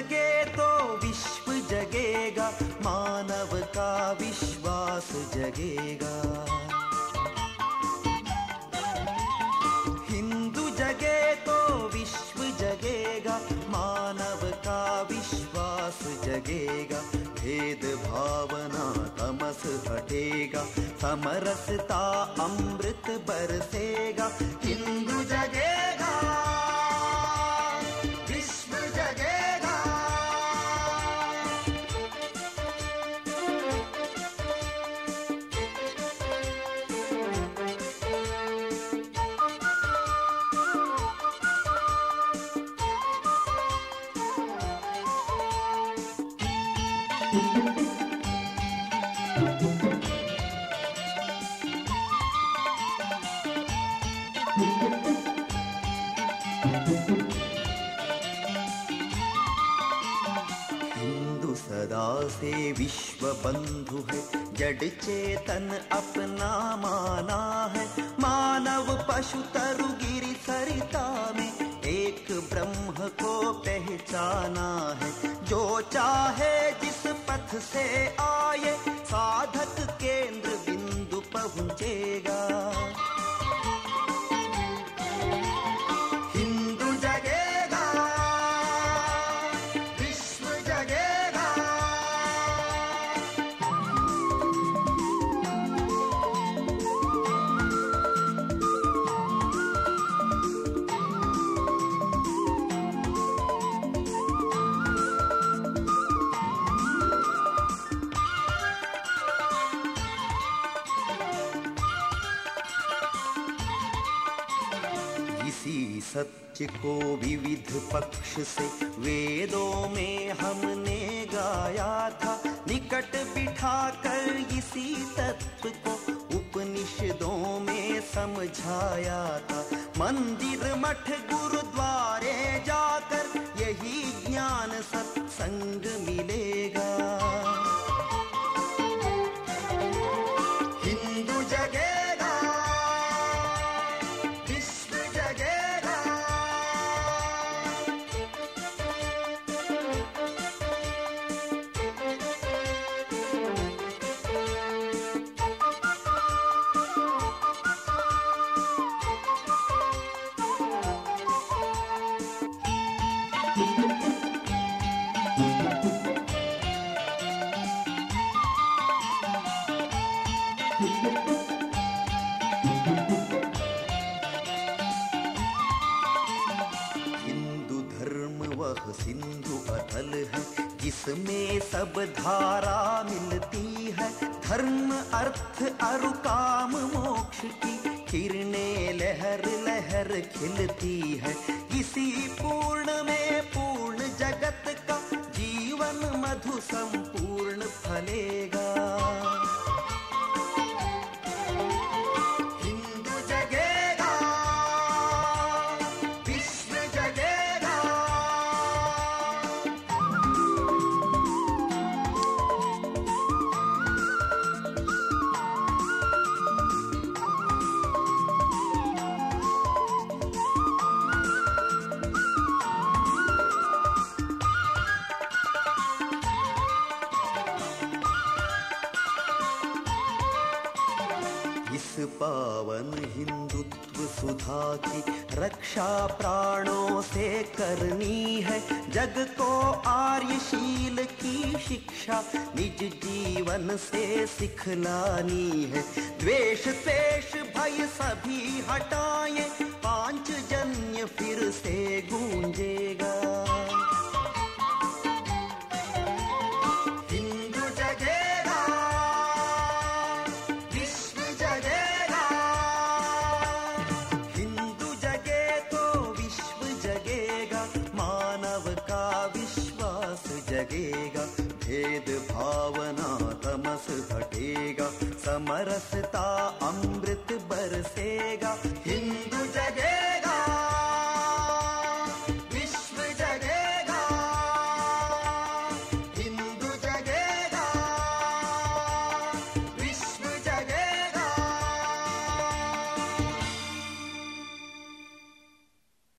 जगे तो विश्व जगेगा, मानव का विश्वास जगेगा। हिंदू जगे तो विश्व जगेगा, मानव का विश्वास जगेगा। भेद भावना तमस हटेगा, समरसता अमृत बरसेगा। हिंदू जगेगा, विश्व जगेगा। हिंदू सदा से विश्व बंधु है, जड़ चेतन अपना माना है। मानव पशु तरु गिरि सरिता में एक ब्रह्म को पहचाना है। जो चाहे जिस पथ से आए, साधक केंद्र बिंदु पहुंचेगा। हिंदू जगेगा, विश्व जगेगा। इसी सत्य को विविध पक्ष से वेदों में हमने गाया था। निकट बिठाकर इसी तत्व को उपनिषदों में समझाया था। मंदिर मठ गुरुद्वारे जाकर यही ज्ञान सत्संग मिलेगा। हिंदू जगेगा, विश्व जगेगा। हिंदू धर्म वह सिंधु अथल है, जिसमें सब धारा मिलती है। धर्म अर्थ अरु काम मोक्ष की किरणें लहर लहर खिलती है। इसी पूर्ण में पूर्ण जगत का जीवन मधु संपूर्ण फलेगा। हिंदू जगेगा, विश्व जगेगा। इस पावन हिंदुत्व सुधा की रक्षा प्राणों से करनी है। जग को आर्यशील की शिक्षा निज जीवन से सिखलानी है। द्वेष त्वेष भय सभी हटाए, पांचजन्य फिर से गूंजेगा। हिंदू जगेगा, विश्व जगेगा। हिंदू जगे तो विश्व जगेगा, मानव का विश्वास जगेगा। भेद भावना तमस हटेगा, समरसता अमृत बरसेगा। हिंदू जगे